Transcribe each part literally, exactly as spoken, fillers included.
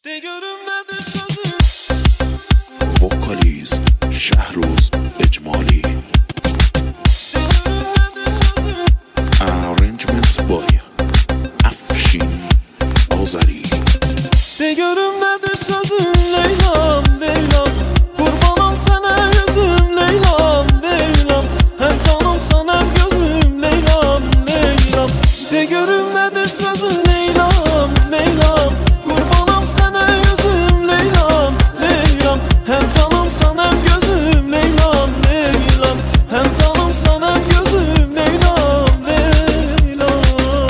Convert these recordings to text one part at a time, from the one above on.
De görüm nedir sözün? Vocaliz Şehruz Ecmali. De görüm nedir sözün? Arrangement boy Afşin Ozari. De görüm nedir sözün? Leylam, Leylam, kurbanım sana yüzüm. Leylam, Leylam, hem canım sana gözüm. Leylam, Leylam, de görüm nedir sözün? Leylam, Leylam, kurbanım sana yüzüm. Leylam, Leylam, hem canım sana gözüm. Leylam, Leylam, hem canım sana gözüm. Leylam, Leylam.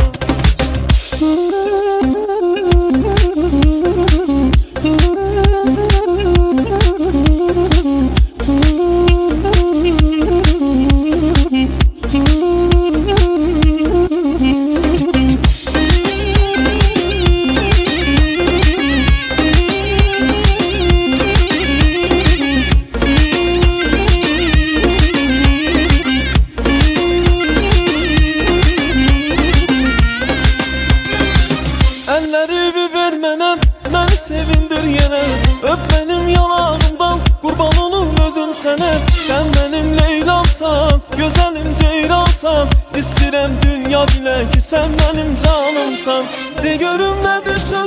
Elleri bir ver mənə, məni sevindir yenə. Öp benim yanağımdan, qurban olum özüm sənə. Sən benim Leylamsan, gözəlim ceyransan. İstəyirəm dünya bilə ki, sən benim canımsan. De görüm nədir